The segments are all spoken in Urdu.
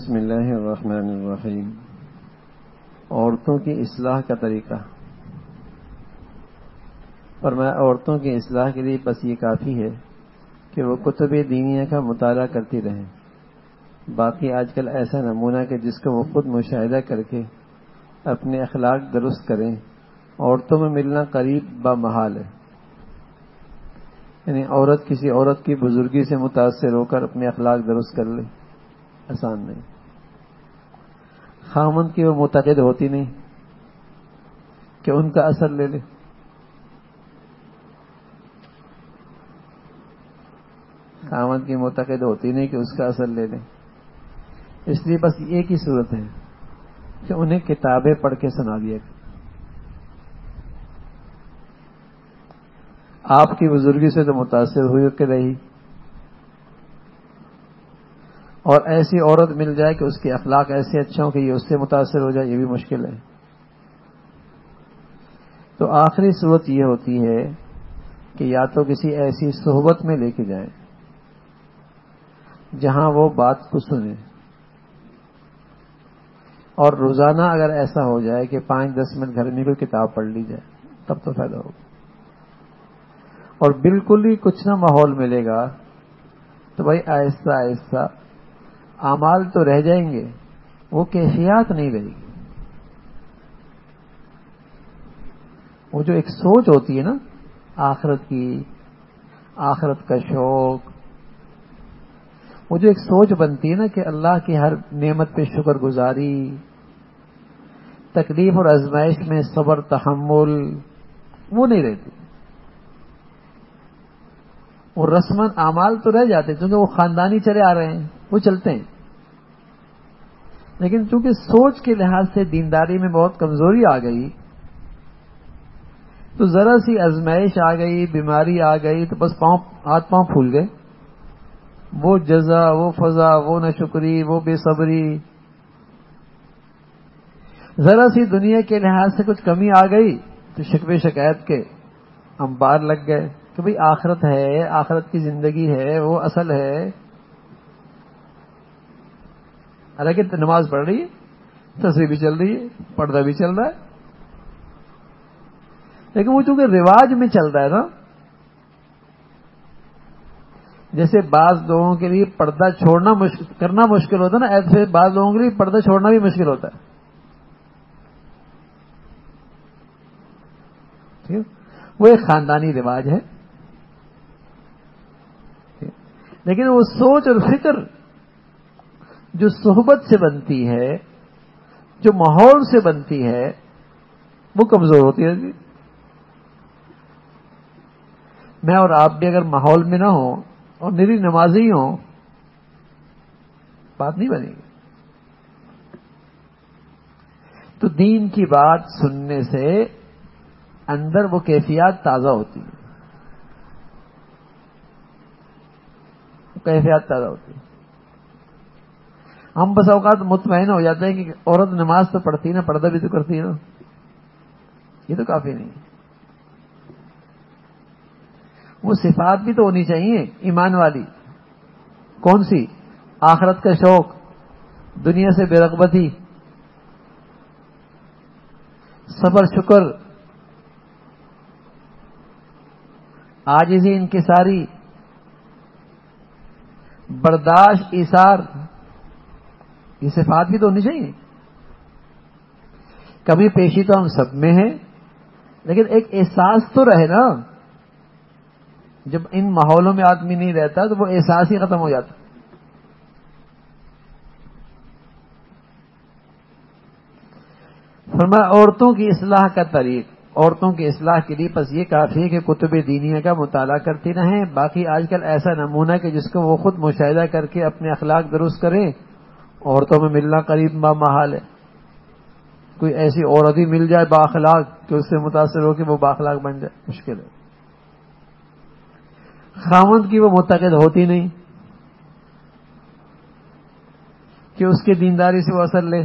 بسم اللہ الرحمن الرحیم۔ عورتوں کی اصلاح کا طریقہ۔ فرمایا عورتوں کی اصلاح کے لیے بس یہ کافی ہے کہ وہ کتب دینیہ کا مطالعہ کرتی رہیں۔ باقی آج کل ایسا نمونہ کہ جس کو وہ خود مشاہدہ کر کے اپنے اخلاق درست کریں، عورتوں میں ملنا قریب بامحال ہے۔ یعنی عورت کسی عورت کی بزرگی سے متاثر ہو کر اپنے اخلاق درست کر لے، آسان نہیں۔ خامند کی وہ معتقد ہوتی نہیں کہ ان کا اثر لے لے، خامند کی معتقد ہوتی نہیں کہ اس کا اثر لے لے۔ اس لیے بس ایک ہی صورت ہے کہ انہیں کتابیں پڑھ کے سنا دیا۔ آپ کی بزرگی سے تو متاثر ہوئی کہ رہی، اور ایسی عورت مل جائے کہ اس کے اخلاق ایسے اچھے ہوں کہ یہ اس سے متاثر ہو جائے، یہ بھی مشکل ہے۔ تو آخری صورت یہ ہوتی ہے کہ یا تو کسی ایسی صحبت میں لے کے جائیں جہاں وہ بات کو سنیں، اور روزانہ اگر ایسا ہو جائے کہ 5-10 منٹ گھر میں کوئی کتاب پڑھ لی جائے تب تو فائدہ ہوگا۔ اور بالکل ہی کچھ نہ ماحول ملے گا تو بھائی آہستہ آہستہ اعمال تو رہ جائیں گے، وہ کیفیات نہیں رہے گی۔ وہ جو ایک سوچ ہوتی ہے نا آخرت کی، آخرت کا شوق، وہ جو ایک سوچ بنتی ہے نا کہ اللہ کی ہر نعمت پہ شکر گزاری، تکلیف اور آزمائش میں صبر تحمل، وہ نہیں رہتی۔ وہ رسمن اعمال تو رہ جاتے کیونکہ وہ خاندانی چلے آ رہے ہیں، وہ چلتے ہیں، لیکن چونکہ سوچ کے لحاظ سے دینداری میں بہت کمزوری آ گئی تو ذرا سی آزمائش آ گئی، بیماری آ گئی تو بس ہاتھ پاؤں پھول گئے۔ وہ جزا، وہ فضا، وہ ناشکری، وہ بے صبری، ذرا سی دنیا کے لحاظ سے کچھ کمی آ گئی تو شکوے شکایت کے انبار لگ گئے کہ بھئی آخرت ہے، آخرت کی زندگی ہے، وہ اصل ہے۔ حالانکہ نماز پڑھ رہی ہے، تسبیح بھی چل رہی ہے، پردہ بھی چل رہا ہے، لیکن وہ چونکہ رواج میں چل رہا ہے نا، جیسے بعض لوگوں کے لیے پردہ چھوڑنا کرنا مشکل ہوتا ہے نا، ایسے بعض لوگوں کے لیے پردہ چھوڑنا بھی مشکل ہوتا ہے۔ ٹھیک ہے؟ وہ ایک خاندانی رواج ہے، لیکن وہ سوچ اور فکر جو صحبت سے بنتی ہے، جو ماحول سے بنتی ہے، وہ کمزور ہوتی ہے۔ میں اور آپ بھی اگر ماحول میں نہ ہوں اور میری نمازی ہوں، بات نہیں بنے گی۔ تو دین کی بات سننے سے اندر وہ کیفیات تازہ ہوتی ہے، کیفیات تازہ ہوتی ہے۔ ہم بس اوقات مطمئن ہو جاتے ہیں کہ عورت نماز تو پڑھتی ہے نا، پردہ بھی تو کرتی ہے نا، یہ تو کافی نہیں۔ وہ صفات بھی تو ہونی چاہیے ایمان والی۔ کون سی؟ آخرت کا شوق، دنیا سے بے رغبتی، صبر شکر، عاجزی انکساری، برداشت ایثار، یہ صفات بھی تو ہونی چاہیے۔ کمی پیشی تو ہم سب میں ہے، لیکن ایک احساس تو رہے نا۔ جب ان ماحولوں میں آدمی نہیں رہتا تو وہ احساس ہی ختم ہو جاتا۔ فرمایا عورتوں کی اصلاح کا طریق۔ عورتوں کی اصلاح کے لیے بس یہ کافی ہے کہ کتب دینیہ کا مطالعہ کرتی رہیں۔ باقی آج کل ایسا نمونہ کہ جس کو وہ خود مشاہدہ کر کے اپنے اخلاق درست کریں، عورتوں میں ملنا قریب بامحال ہے۔ کوئی ایسی عورت ہی مل جائے بااخلاق کہ اس سے متاثر ہو کہ وہ بااخلاق بن جائے، مشکل ہے۔ خاوند کی وہ معتقد ہوتی نہیں کہ اس کے دینداری سے وہ اثر لے،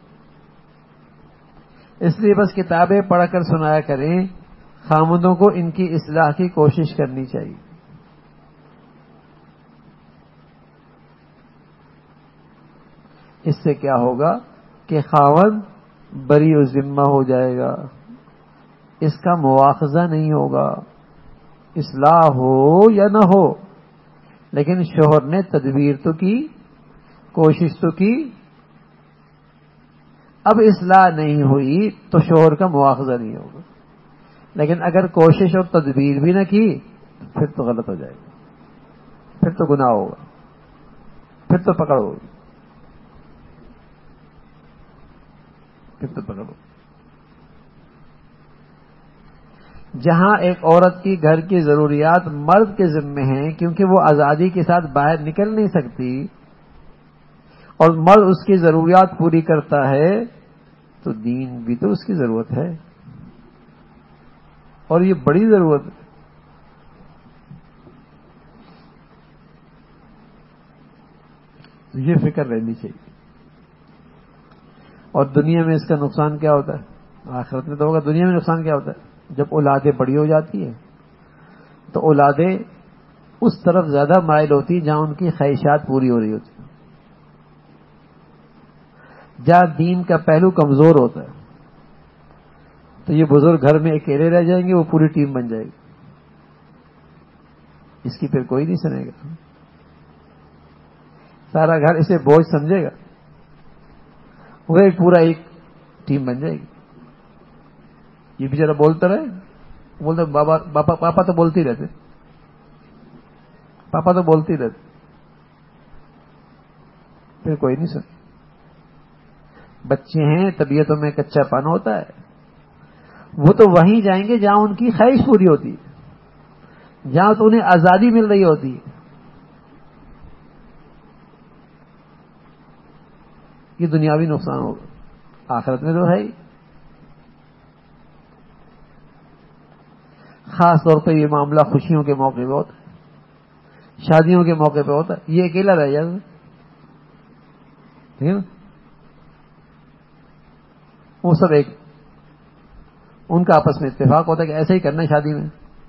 اس لیے بس کتابیں پڑھ کر سنایا کریں۔ خاوندوں کو ان کی اصلاح کی کوشش کرنی چاہیے۔ اس سے کیا ہوگا کہ خاوند بری و ذمہ ہو جائے گا، اس کا مواخذہ نہیں ہوگا، اصلاح ہو یا نہ ہو، لیکن شوہر نے تدبیر تو کی، کوشش تو کی، اب اصلاح نہیں ہوئی تو شوہر کا مواخذہ نہیں ہوگا، لیکن اگر کوشش اور تدبیر بھی نہ کی پھر تو غلط ہو جائے گا، پھر تو گناہ ہوگا، پھر تو پکڑ ہوگی، پھر تو پکڑ ہوگی۔ جہاں ایک عورت کی گھر کی ضروریات مرد کے ذمے ہیں کیونکہ وہ آزادی کے ساتھ باہر نکل نہیں سکتی اور مرد اس کی ضروریات پوری کرتا ہے، تو دین بھی تو اس کی ضرورت ہے، اور یہ بڑی ضرورت ہے۔ یہ فکر رہنی چاہیے۔ اور دنیا میں اس کا نقصان کیا ہوتا ہے؟ آخرت میں تو ہوگا، دنیا میں نقصان کیا ہوتا ہے؟ جب اولادیں بڑی ہو جاتی ہیں تو اولادیں اس طرف زیادہ مائل ہوتی جہاں ان کی خواہشات پوری ہو رہی ہوتی، جہاں دین کا پہلو کمزور ہوتا ہے، تو یہ بزرگ گھر میں اکیلے رہ جائیں گے، وہ پوری ٹیم بن جائے گی، اس کی پھر کوئی نہیں سنے گا، سارا گھر اسے بوجھ سمجھے گا، وہ ایک پورا ایک ٹیم بن جائے گی۔ یہ بیچارہ بولتا رہے، بولتے پاپا تو بولتے ہی رہتے، پاپا تو بولتے ہی رہتے، پھر کوئی نہیں سنے۔ بچے ہیں، طبیعتوں میں کچا پن ہوتا ہے، وہ تو وہیں جائیں گے جہاں ان کی خواہش پوری ہوتی ہے، جہاں تو انہیں آزادی مل رہی ہوتی ہے۔ یہ دنیاوی نقصان ہوگا، آخرت میں تو ہے ہی۔ خاص طور پہ یہ معاملہ خوشیوں کے موقع پہ ہوتا ہے، شادیوں کے موقع پہ ہوتا ہے، یہ اکیلا رہ جاتا ہے، ٹھیک ہے نا؟ وہ سب ایک ان کا آپس میں اتفاق ہوتا ہے کہ ایسے ہی کرنا ہے، شادی میں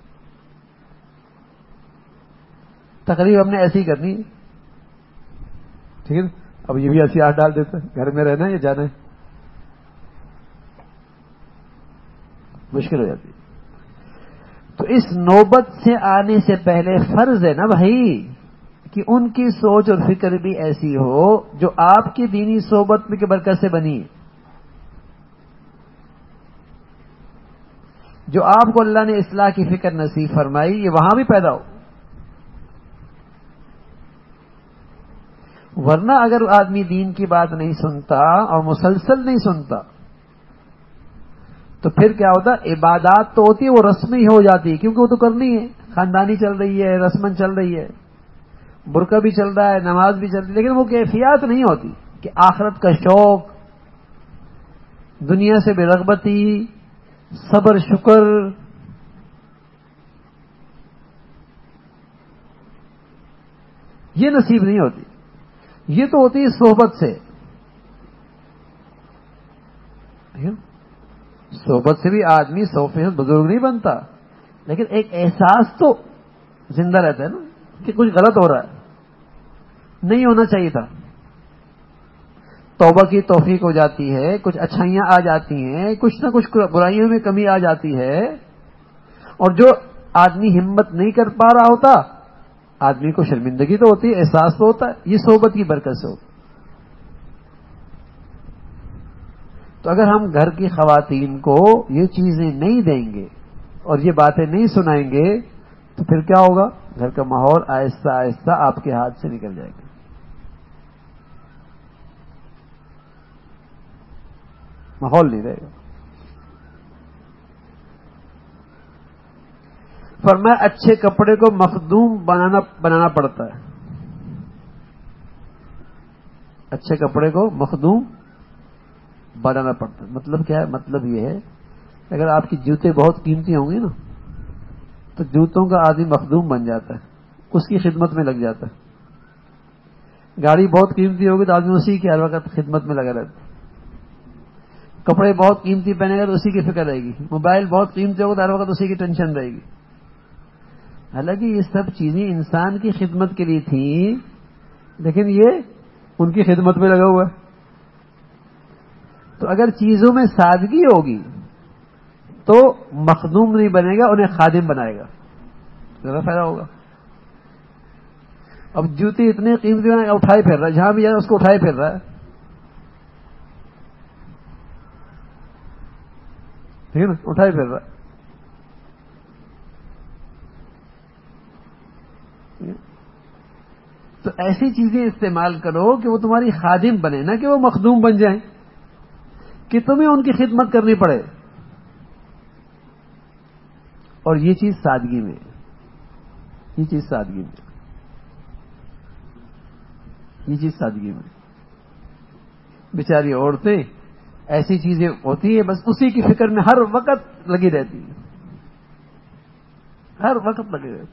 تقریب ہم نے ایسی ہی کرنی ہے، ٹھیک ہے نا؟ اب یہ بھی ایسی ہاتھ ڈال دیتے ہیں، گھر میں رہنا ہے یا جانا ہے، مشکل ہو جاتی ہے۔ تو اس نوبت سے آنے سے پہلے فرض ہے نا بھائی کہ ان کی سوچ اور فکر بھی ایسی ہو جو آپ کی دینی صحبت میں کی برکت سے بنی، جو آپ کو اللہ نے اصلاح کی فکر نصیب فرمائی، یہ وہاں بھی پیدا ہو۔ ورنہ اگر آدمی دین کی بات نہیں سنتا اور مسلسل نہیں سنتا تو پھر کیا ہوتا؟ عبادات تو ہوتی ہے، وہ رسمی ہو جاتی ہے، کیونکہ وہ تو کرنی ہے، خاندانی چل رہی ہے، رسمن چل رہی ہے، برقع بھی چل رہا ہے، نماز بھی چل رہی ہے، لیکن وہ کیفیات نہیں ہوتی کہ آخرت کا شوق، دنیا سے بے رغبتی، صبر شکر، یہ نصیب نہیں ہوتی۔ یہ تو ہوتی ہے صحبت سے، صحبت سے بھی آدمی 100% بزرگ نہیں بنتا، لیکن ایک احساس تو زندہ رہتا ہے نا کہ کچھ غلط ہو رہا ہے، نہیں ہونا چاہیے تھا، توبہ کی توفیق ہو جاتی ہے، کچھ اچھائیاں آ جاتی ہیں، کچھ نہ کچھ برائیوں میں کمی آ جاتی ہے، اور جو آدمی ہمت نہیں کر پا رہا ہوتا، آدمی کو شرمندگی تو ہوتی ہے، احساس تو ہوتا ہے، یہ صحبت کی برکت سے ہوتا ہے۔ تو اگر ہم گھر کی خواتین کو یہ چیزیں نہیں دیں گے اور یہ باتیں نہیں سنائیں گے تو پھر کیا ہوگا؟ گھر کا ماحول آہستہ آہستہ آپ کے ہاتھ سے نکل جائے گا، ماحول نہیں رہے گا۔ فرمایا اچھے کپڑے کو مخدوم بنانا پڑتا ہے، اچھے کپڑے کو مخدوم بنانا پڑتا ہے۔ مطلب کیا ہے؟ مطلب یہ ہے اگر آپ کی جوتے بہت قیمتی ہوں گے نا تو جوتوں کا آدمی مخدوم بن جاتا ہے، اس کی خدمت میں لگ جاتا ہے۔ گاڑی بہت قیمتی ہوگی تو آدمی اسی کی ہر وقت خدمت میں لگا رہتا ہے۔ کپڑے بہت قیمتی پہنے گا تو اسی کی فکر رہے گی، موبائل بہت قیمتی ہوگا تو ہر وقت اسی کی ٹینشن رہے گی۔ حالانکہ یہ سب چیزیں انسان کی خدمت کے لیے تھیں، لیکن یہ ان کی خدمت میں لگا ہوا ہے۔ تو اگر چیزوں میں سادگی ہوگی تو مخدوم نہیں بنے گا، انہیں خادم بنائے گا، زیادہ فائدہ ہوگا. اب جوتی اتنے قیمتی بنا اٹھائے پھر رہا ہے، جہاں بھی جائے اس کو اٹھائے پھر رہا ہے، ٹھیک ہے نا، اٹھائے پھر رہا ہے. تو ایسی چیزیں استعمال کرو کہ وہ تمہاری خادم بنے، نہ کہ وہ مخدوم بن جائیں کہ تمہیں ان کی خدمت کرنی پڑے. اور یہ چیز سادگی میں، یہ چیز سادگی میں، یہ چیز سادگی میں. بیچاری عورتیں ایسی چیزیں ہوتی ہیں بس اسی کی فکر میں ہر وقت لگی رہتی ہیں، ہر وقت لگی رہتی.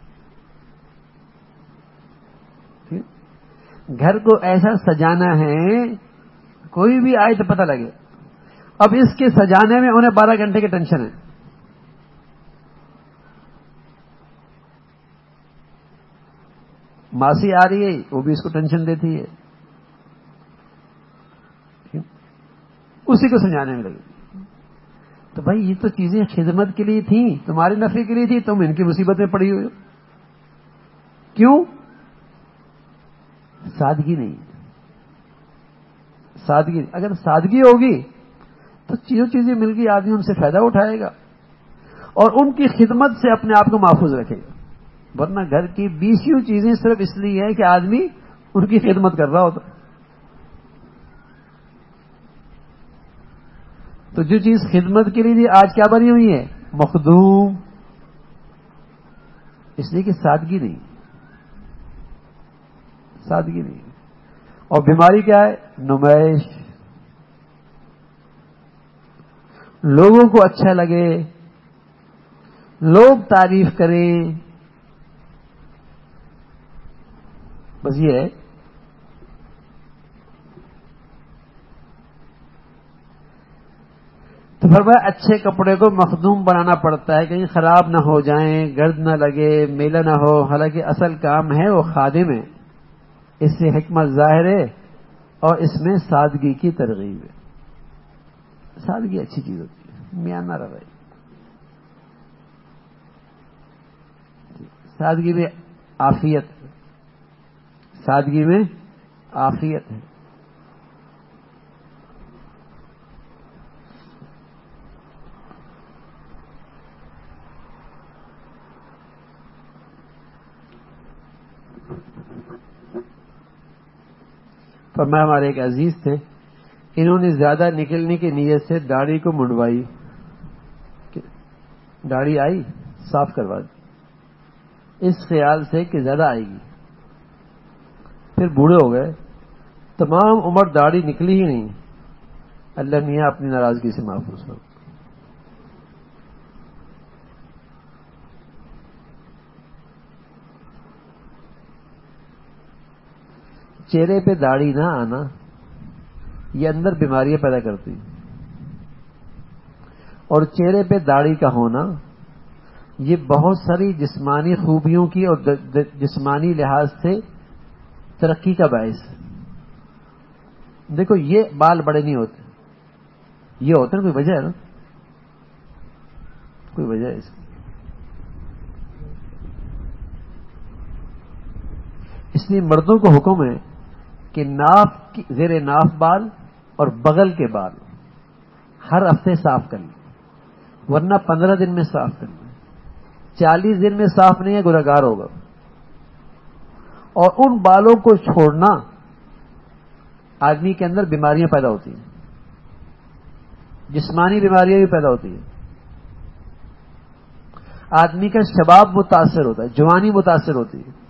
گھر کو ایسا سجانا ہے کوئی بھی آئے تو پتہ لگے. اب اس کے سجانے میں انہیں 12 گھنٹے کی ٹینشن ہے. ماسی آ رہی ہے وہ بھی اس کو ٹینشن دیتی ہے، اسی کو سمجھانے میں لگی. تو بھائی یہ تو چیزیں خدمت کے لیے تھیں، تمہارے نفع کے لیے تھی، تم ان کی مصیبت میں پڑی ہوئی ہو. کیوں؟ سادگی نہیں. سادگی، اگر سادگی ہوگی تو جو چیزیں مل گئی آدمی ان سے فائدہ اٹھائے گا اور ان کی خدمت سے اپنے آپ کو محفوظ رکھے گا. ورنہ گھر کی 20 چیزیں صرف اس لیے ہے کہ آدمی ان کی خدمت کر رہا ہوتا. تو جو چیز خدمت کے لیے تھی آج کیا بنی ہوئی ہے؟ مخدوم. اس لیے کہ سادگی نہیں، سادگی نہیں. اور بیماری کیا ہے؟ نمائش. لوگوں کو اچھا لگے، لوگ تعریف کریں، بس یہ ہے. تو فرمایا اچھے کپڑے کو مخدوم بنانا پڑتا ہے کہیں خراب نہ ہو جائیں، گرد نہ لگے، میلہ نہ ہو. حالانکہ اصل کام ہے وہ خادم ہے. اس سے حکمت ظاہر ہے اور اس میں سادگی کی ترغیب ہے. سادگی اچھی چیز ہوتی ہے، میانہ رویہ. سادگی میں عافیت، سادگی میں عافیت ہے. فرمایا ہمارے ایک عزیز تھے، انہوں نے زیادہ نکلنے کی نیت سے داڑھی کو منڈوائی، داڑھی آئی صاف کروا دی اس خیال سے کہ زیادہ آئے گی. پھر بوڑھے ہو گئے، تمام عمر داڑھی نکلی ہی نہیں. اللہ میاں اپنی ناراضگی سے محفوظ ہو. چہرے پہ داڑھی نہ آنا یہ اندر بیماریاں پیدا کرتی، اور چہرے پہ داڑھی کا ہونا یہ بہت ساری جسمانی خوبیوں کی اور جسمانی لحاظ سے ترقی کا باعث ہے. دیکھو یہ بال بڑے نہیں ہوتے، یہ ہوتے ہیں، کوئی وجہ ہے نا، کوئی وجہ ہے اس کی. اس لیے مردوں کو حکم ہے کہ ناف زیر ناف بال اور بغل کے بال ہر ہفتے صاف کر لیں، ورنہ 15 دن میں صاف کر لیں. 40 دن میں صاف نہیں ہے گنہگار ہوگا. اور ان بالوں کو چھوڑنا آدمی کے اندر بیماریاں پیدا ہوتی ہیں، جسمانی بیماریاں بھی پیدا ہوتی ہیں. آدمی کا شباب متاثر ہوتا ہے، جوانی متاثر ہوتی ہے.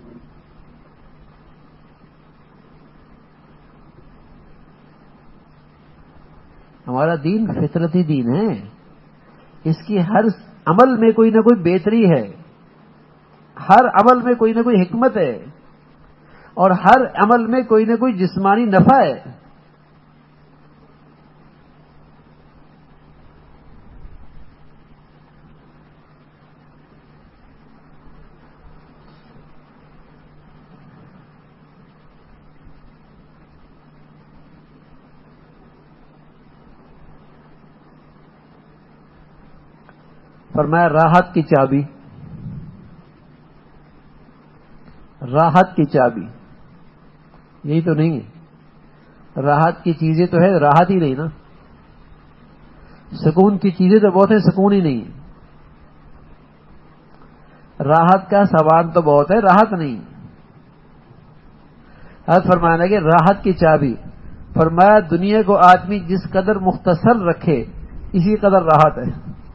ہمارا دین فطرتی دین ہے، اس کی ہر عمل میں کوئی نہ کوئی بہتری ہے، ہر عمل میں کوئی نہ کوئی حکمت ہے، اور ہر عمل میں کوئی نہ کوئی جسمانی نفع ہے. فرمایا راحت کی چابی، راحت کی چابی یہی تو نہیں ہے، راحت کی چیزیں تو ہے، راحت ہی نہیں نا، سکون کی چیزیں تو بہت ہیں، سکون ہی نہیں ہے، راحت کا سامان تو بہت ہے، راحت نہیں۔ حضرت فرمایا لگے راحت کی چابی، فرمایا دنیا کو آدمی جس قدر مختصر رکھے اسی قدر راحت ہے۔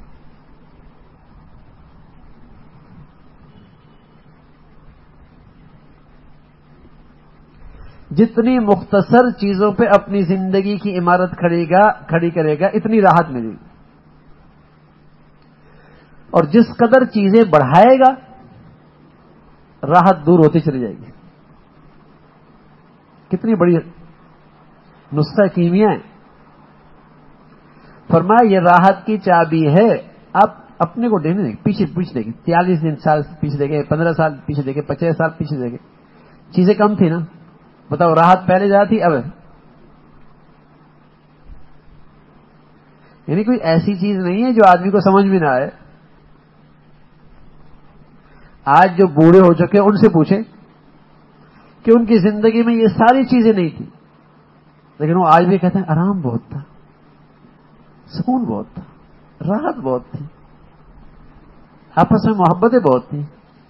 جتنی مختصر چیزوں پہ اپنی زندگی کی عمارت کھڑی کرے گا اتنی راحت ملے گی، اور جس قدر چیزیں بڑھائے گا راحت دور ہوتی چلی جائے گی۔ کتنی بڑی نسخہ کیمیا ہے۔ فرمایا یہ راحت کی چابی ہے۔ آپ اپنے کو پیچھے دیکھیں، 43 سال پیچھے دیکھیں، 15 سال پیچھے دیکھیں، 50 سال پیچھے دیکھیں، چیزیں کم تھی نا؟ بتاؤ راحت پہلے زیادہ تھی اب؟ یعنی کوئی ایسی چیز نہیں ہے جو آدمی کو سمجھ میں نہ آئے۔ آج جو بوڑھے ہو چکے ان سے پوچھیں کہ ان کی زندگی میں یہ ساری چیزیں نہیں تھی، لیکن وہ آج بھی کہتے ہیں آرام بہت تھا، سکون بہت تھا، راحت بہت تھی، آپس میں محبتیں بہت تھیں۔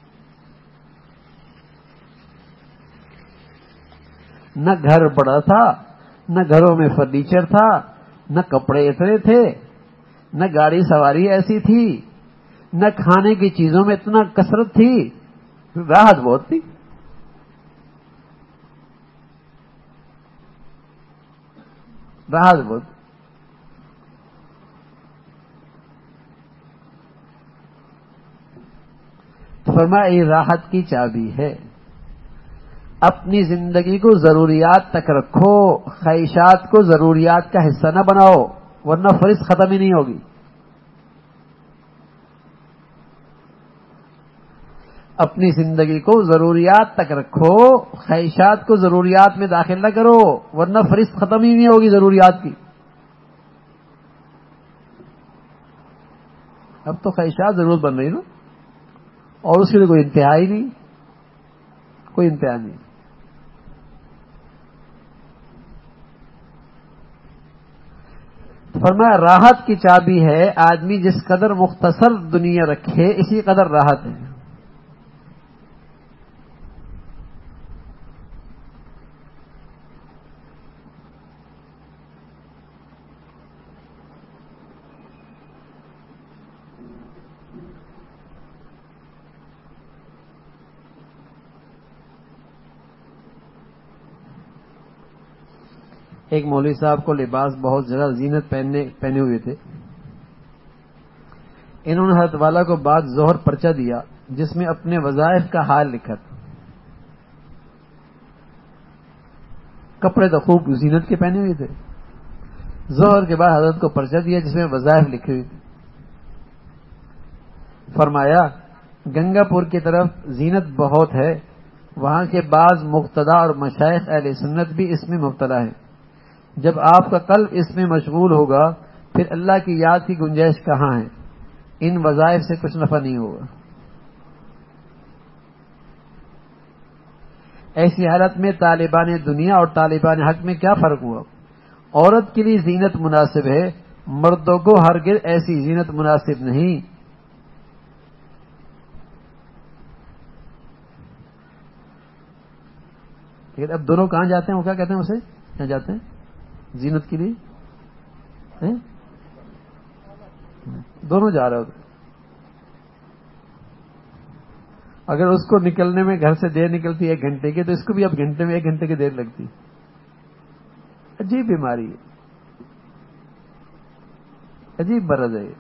نہ گھر بڑا تھا، نہ گھروں میں فرنیچر تھا، نہ کپڑے اتنے تھے، نہ گاڑی سواری ایسی تھی، نہ کھانے کی چیزوں میں اتنا کثرت تھی، راحت بہت تھی۔ راحت بہت۔ فرمایا یہ راحت کی چابی ہے۔ اپنی زندگی کو ضروریات تک رکھو، خواہشات کو ضروریات کا حصہ نہ بناؤ، ورنہ فہرست ختم ہی نہیں ہوگی۔ اپنی زندگی کو ضروریات تک رکھو، خواہشات کو ضروریات میں داخل نہ کرو، ورنہ فہرست ختم ہی نہیں ہوگی ضروریات کی۔ اب تو خواہشات ضرورت بن رہی نا، اور اس کے لیے کوئی انتہا ہی نہیں، کوئی انتہا نہیں۔ فرمایا راحت کی چابی ہے، آدمی جس قدر مختصر دنیا رکھے اسی قدر راحت ہے۔ ایک مولوی صاحب کو لباس بہت زیادہ زینت پہنے ہوئے تھے، انہوں نے حضرت والا کو بعد ظہر پرچہ دیا جس میں اپنے وظائف کا حال لکھا تھا۔ کپڑے تو خوب زینت کے پہنے ہوئے تھے، ظہر کے بعد حضرت کو پرچہ دیا جس میں وظائف لکھے ہوئے تھے۔ فرمایا گنگا پور کی طرف زینت بہت ہے، وہاں کے بعض مقتدی اور مشائخ اہل سنت بھی اس میں مبتلا ہیں۔ جب آپ کا قلب اس میں مشغول ہوگا پھر اللہ کی یاد کی گنجائش کہاں ہے؟ ان وظائف سے کچھ نفع نہیں ہوگا۔ ایسی حالت میں طالبان دنیا اور طالبان حق میں کیا فرق ہوا؟ عورت کے لیے زینت مناسب ہے، مردوں کو ہرگز ایسی زینت مناسب نہیں۔ لیکن اب دونوں کہاں جاتے ہیں؟ وہ کیا کہتے ہیں اسے؟ کہاں جاتے ہیں زینت کے لیے؟ دونوں جا رہے ہوتے۔ اگر اس کو نکلنے میں گھر سے دیر نکلتی 1 گھنٹے کی، تو اس کو بھی اب گھنٹے میں 1 گھنٹے کی دیر لگتی۔ عجیب بیماری ہے، عجیب مرض ہے۔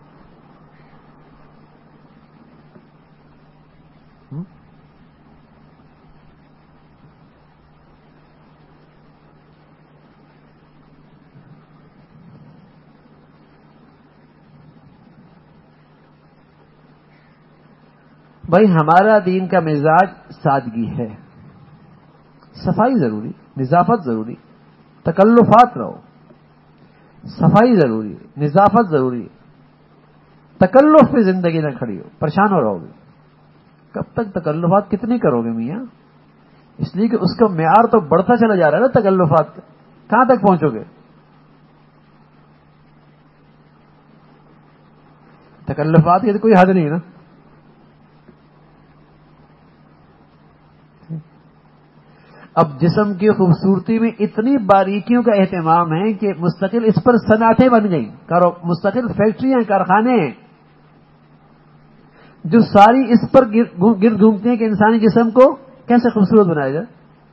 بھائی ہمارا دین کا مزاج سادگی ہے، صفائی ضروری، نظافت ضروری، تکلفات رہو، صفائی ضروری، نظافت ضروری، تکلف پہ زندگی نہ کھڑی ہو، پریشان ہو رہو گے. کب تک تکلفات کتنی کرو گے میاں؟ اس لیے کہ اس کا معیار تو بڑھتا چلا جا رہا ہے نا تکلفات کا. کہاں تک پہنچو گے؟ تکلفات کی تو کوئی حد نہیں نا. اب جسم کی خوبصورتی میں اتنی باریکیوں کا اہتمام ہے کہ مستقل اس پر صنعتیں بن گئیں، مستقل فیکٹریاں، کارخانے ہیں جو ساری اس پر گرد گھومتے ہیں کہ انسانی جسم کو کیسے خوبصورت بنایا جائے.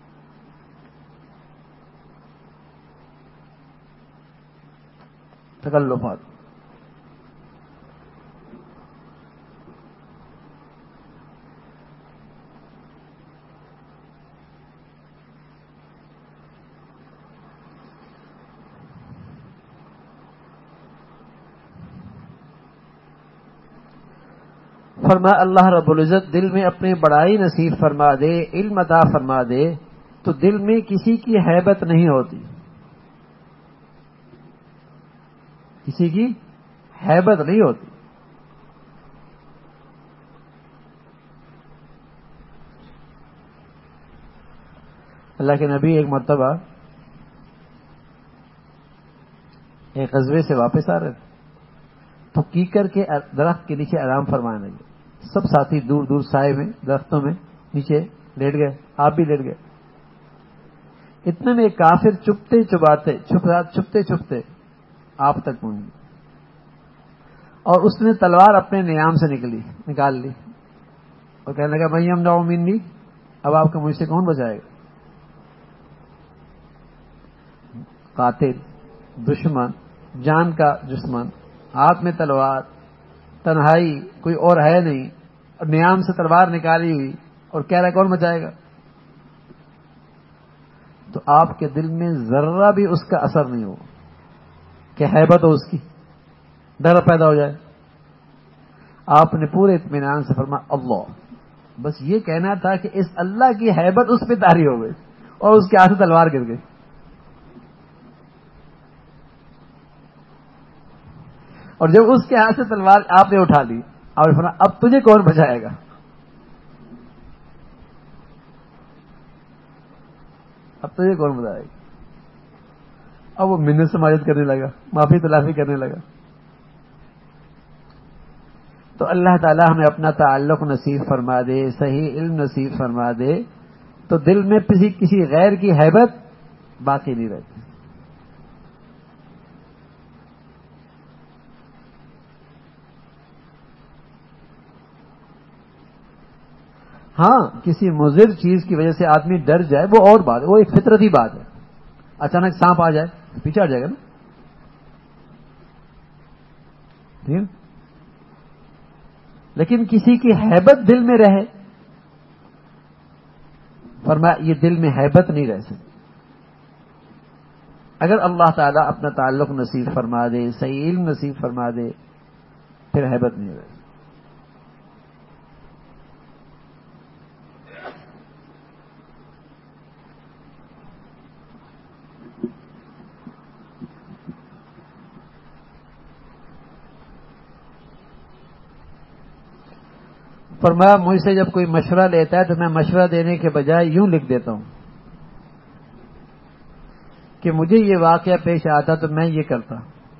تکلفات. فرما اللہ رب العزت دل میں اپنی بڑائی نصیب فرما دے، علم عطا فرما دے تو دل میں کسی کی ہیبت نہیں ہوتی، کسی کی ہیبت نہیں ہوتی. اللہ کے نبی ایک مرتبہ ایک غزوے سے واپس آ رہے تھے تو کیکر کے درخت کے نیچے آرام فرمانے لگے. سب ساتھی دور دور سائے میں درختوں میں نیچے لیٹ گئے، آپ بھی لیٹ گئے. اتنے میں ایک کافر چھپتے چھپتے آپ تک پہنچ گئے اور اس نے تلوار اپنے نیام سے نکال لی اور کہنے لگا بھائی ہم نہ منی، اب آپ کا مجھ سے کون بچائے گا؟ قاتل، دشمن، جان کا دشمن، ہاتھ میں تلوار، تنہائی، کوئی اور ہے نہیں، اور نیام سے تلوار نکالی ہوئی اور کہہ رہا کون بچائے گا؟ تو آپ کے دل میں ذرہ بھی اس کا اثر نہیں ہو کہ ہیبت ہو، اس کی ڈر پیدا ہو جائے. آپ نے پورے اطمینان سے فرمایا اللہ، بس یہ کہنا تھا کہ اس اللہ کی ہیبت اس پہ طاری ہو گئی اور اس کے ہاتھ سے تلوار گر گئی. اور جب اس کے ہاتھ سے تلوار آپ نے اٹھا لی، آپ نے فرمایا اب تجھے کون بچائے گا؟ اب تجھے کون بچائے گا؟ اب وہ منت سماجت کرنے لگا، معافی تلافی کرنے لگا. تو اللہ تعالی ہمیں اپنا تعلق نصیب فرما دے، صحیح علم نصیب فرما دے تو دل میں کسی غیر کی ہیبت باقی نہیں رہتی. ہاں کسی مضر چیز کی وجہ سے آدمی ڈر جائے وہ اور بات ہے، وہ ایک فطرتی بات ہے. اچانک سانپ آ جائے پیچھے ہٹ جائے گا نا. ٹھیک، لیکن کسی کی ہیبت دل میں رہے، فرمایا یہ دل میں ہیبت نہیں رہ سکتی. اگر اللہ تعالیٰ اپنا تعلق نصیب فرما دے، صحیح علم نصیب فرما دے، پھر ہیبت نہیں رہ سکتی. فرمایا مجھ سے جب کوئی مشورہ لیتا ہے تو میں مشورہ دینے کے بجائے یوں لکھ دیتا ہوں کہ مجھے یہ واقعہ پیش آتا تو میں یہ کرتا،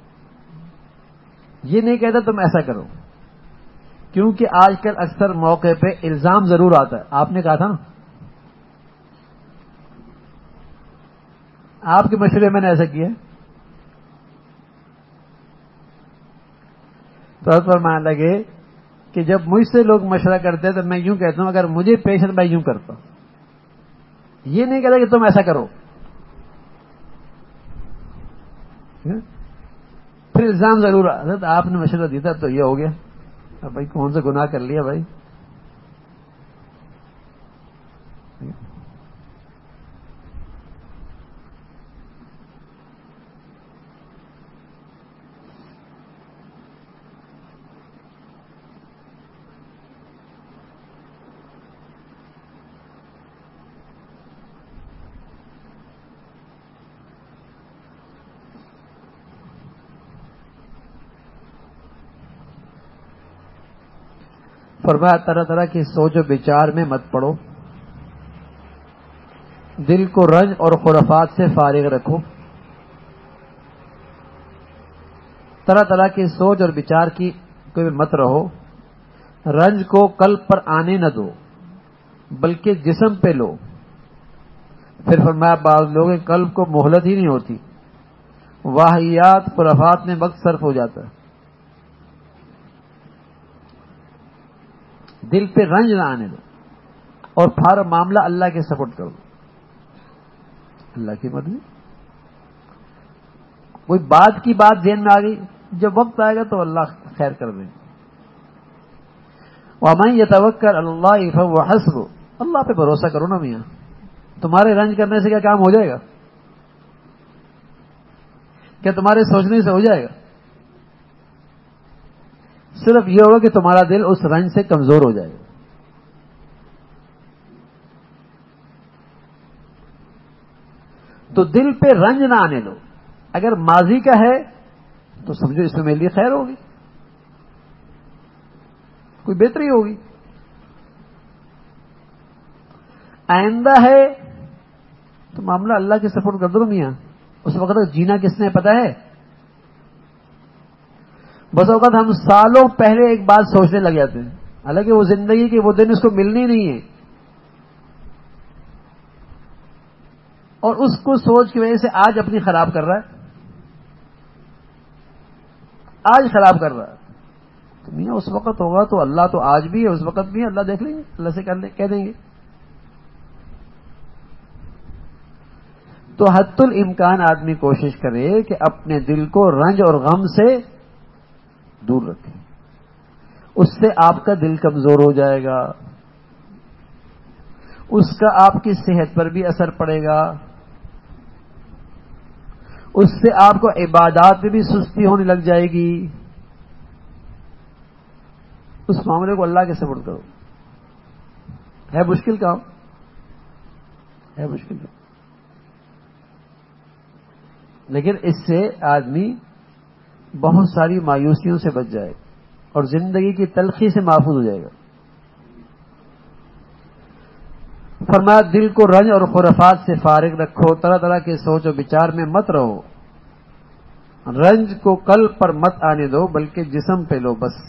یہ نہیں کہتا تم ایسا کرو. کیونکہ آج کل اکثر موقع پہ الزام ضرور آتا ہے. آپ نے کہا تھا نا آپ کے مشورے میں نے ایسا کیا، تو فرمانے لگے کہ جب مجھ سے لوگ مشورہ کرتے ہیں تو میں یوں کہتا ہوں اگر مجھے پیش ہے میں یوں کرتا ہوں، یہ نہیں کہتا کہ تم ایسا کرو. پھر الزام ضرور حضرت آپ نے مشورہ دیا تھا تو یہ ہو گیا. اب بھائی کون سا گناہ کر لیا بھائی؟ فرمایا طرح طرح کی سوچ و بچار میں مت پڑو، دل کو رنج اور خرافات سے فارغ رکھو، طرح طرح کی سوچ اور بچار کی کوئی مت رہو، رنج کو قلب پر آنے نہ دو بلکہ جسم پہ لو۔ پھر فرمایا بعض لوگوں کے قلب کو مہلت ہی نہیں ہوتی، واہیات خرافات میں وقت صرف ہو جاتا ہے۔ دل پہ رنج نہ آنے دو اور پھر معاملہ اللہ کے سپورٹ کرو، اللہ کی مرضی۔ کوئی بات کی بات ذہن میں آ گئی، جب وقت آئے گا تو اللہ خیر کر دیں گے۔ وَمَن يَتَوَكَّلْ عَلَى اللَّهِ فَهُوَ حَسْبُهُ، اللہ پہ بھروسہ کرو نا میاں، تمہارے رنج کرنے سے کیا کام ہو جائے گا؟ کیا تمہارے سوچنے سے ہو جائے گا؟ صرف یہ ہوگا کہ تمہارا دل اس رنج سے کمزور ہو جائے گا۔ تو دل پہ رنج نہ آنے دو۔ اگر ماضی کا ہے تو سمجھو اس میں میرے لیے خیر ہوگی، کوئی بہتری ہوگی۔ آئندہ ہے تو معاملہ اللہ کے سپورٹ کر دو میاں، اس وقت تک جینا کس نے پتا ہے؟ بس اوقات ہم سالوں پہلے ایک بات سوچنے لگ جاتے ہیں، حالانکہ وہ زندگی کے وہ دن اس کو ملنی نہیں ہے، اور اس کو سوچ کی وجہ سے آج اپنی خراب کر رہا ہے، آج خراب کر رہا ہے۔ تو میاں اس وقت ہوگا تو اللہ تو آج بھی ہے، اس وقت بھی ہے، اللہ دیکھ لیں گے، اللہ سے کہہ دیں گے۔ تو حد الامکان آدمی کوشش کرے کہ اپنے دل کو رنج اور غم سے دور رکھے، اس سے آپ کا دل کمزور ہو جائے گا، اس کا آپ کی صحت پر بھی اثر پڑے گا، اس سے آپ کو عبادات میں بھی سستی ہونے لگ جائے گی۔ اس معاملے کو اللہ کے سپورٹ کرو۔ ہے مشکل کام، ہے مشکل کام، لیکن اس سے آدمی بہت ساری مایوسیوں سے بچ جائے گا اور زندگی کی تلخی سے محفوظ ہو جائے گا۔ فرمایا دل کو رنج اور خرافات سے فارغ رکھو، طرح طرح کے سوچ و بچار میں مت رہو، رنج کو قلب پر مت آنے دو بلکہ جسم پہ لو بس۔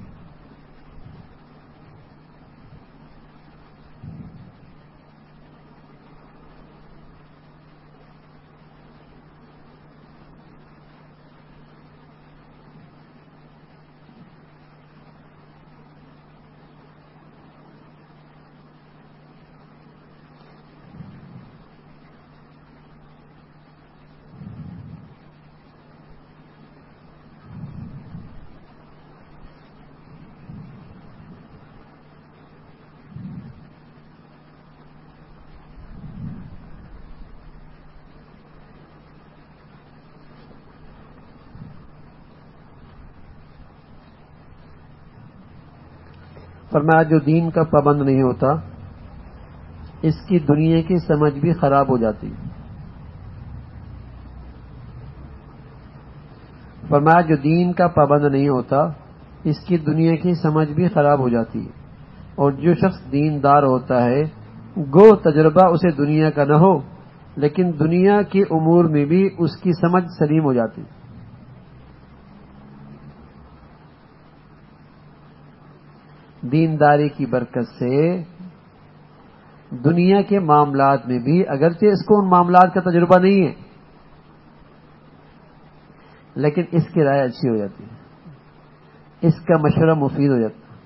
فرمایا جو دین کا پابند نہیں ہوتا اس کی دنیا کی سمجھ بھی خراب ہو جاتی۔ فرمایا جو دین کا پابند نہیں ہوتا اس کی دنیا کی سمجھ بھی خراب ہو جاتی، اور جو شخص دیندار ہوتا ہے گو تجربہ اسے دنیا کا نہ ہو لیکن دنیا کے امور میں بھی اس کی سمجھ سلیم ہو جاتی۔ دینداری کی برکت سے دنیا کے معاملات میں بھی، اگرچہ اس کو ان معاملات کا تجربہ نہیں ہے لیکن اس کی رائے اچھی ہو جاتی ہے، اس کا مشورہ مفید ہو جاتا ہے۔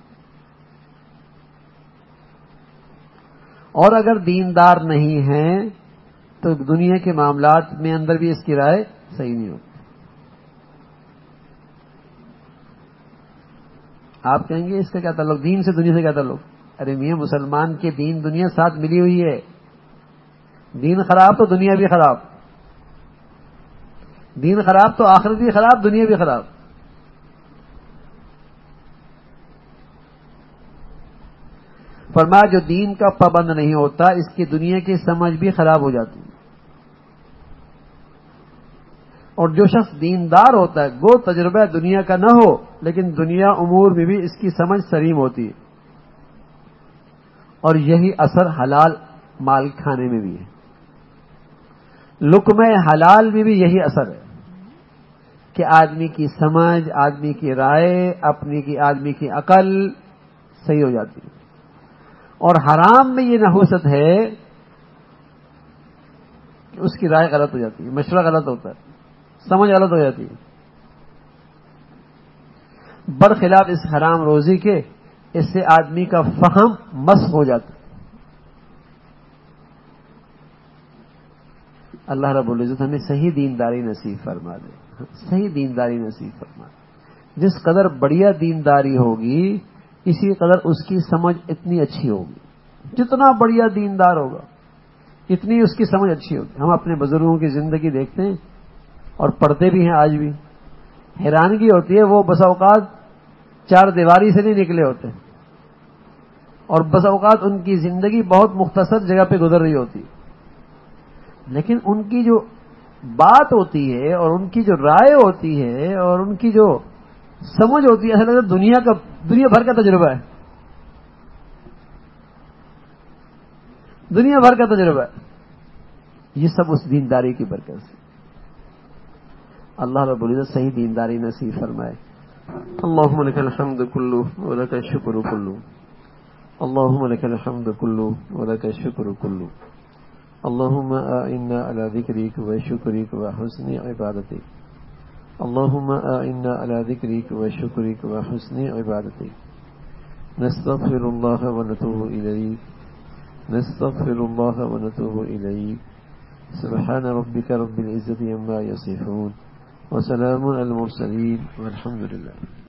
اور اگر دیندار نہیں ہیں تو دنیا کے معاملات میں اندر بھی اس کی رائے صحیح نہیں ہوتی۔ آپ کہیں گے اس کا کیا تعلق دین سے، دنیا سے کیا تعلق؟ ارے میاں مسلمان کے دین دنیا ساتھ ملی ہوئی ہے، دین خراب تو دنیا بھی خراب، دین خراب تو آخرت بھی خراب، دنیا بھی خراب۔ فرمایا جو دین کا پابند نہیں ہوتا اس کی دنیا کی سمجھ بھی خراب ہو جاتی، اور جو شخص دیندار ہوتا ہے گو تجربہ دنیا کا نہ ہو لیکن دنیا امور میں بھی اس کی سمجھ سلیم ہوتی ہے۔ اور یہی اثر حلال مال کھانے میں بھی ہے. لقمہ حلال میں بھی یہی اثر ہے کہ آدمی کی سمجھ، آدمی کی رائے، آدمی کی عقل صحیح ہو جاتی ہے. اور حرام میں یہ نحوست ہے کہ اس کی رائے غلط ہو جاتی ہے، مشورہ غلط ہوتا ہے، سمجھ غلط ہو جاتی ہے. برخلاف اس حرام روزی کے، اس سے آدمی کا فہم مسخ ہو جاتا ہے. اللہ رب العزت ہمیں صحیح دینداری نصیب فرما دے، صحیح دینداری نصیب فرما دے. جس قدر بڑھیا دینداری ہوگی اسی قدر اس کی سمجھ اتنی اچھی ہوگی. جتنا بڑھیا دیندار ہوگا اتنی اس کی سمجھ اچھی ہوگی. ہم اپنے بزرگوں کی زندگی دیکھتے ہیں اور پڑھتے بھی ہیں آج بھی، حیرانگی ہوتی ہے. وہ بس اوقات چار دیواری سے نہیں نکلے ہوتے اور بس اوقات ان کی زندگی بہت مختصر جگہ پہ گزر رہی ہوتی ہے، لیکن ان کی جو بات ہوتی ہے اور ان کی جو رائے ہوتی ہے اور ان کی جو سمجھ ہوتی ہے ایسا لگتا ہے دنیا بھر کا تجربہ ہے، دنیا بھر کا تجربہ ہے. یہ سب اس دینداری کی برکت سے. اللہ رب العزت صحیح دینداری نصیب فرمائے. اللهم لك الحمد كله ولك الشكر كله. اللهم لك الحمد كله ولك الشكر كله. اللهم أعنا على ذكرك وشكرك وحسن عبادتك. اللهم أعنا على ذكرك وشكرك وحسن عبادتك. نستغفر الله ونتوب إليك. نستغفر الله ونتوب إليك. سبحان ربك رب العزة عما يصفون وسلام على المرسلين والحمد لله.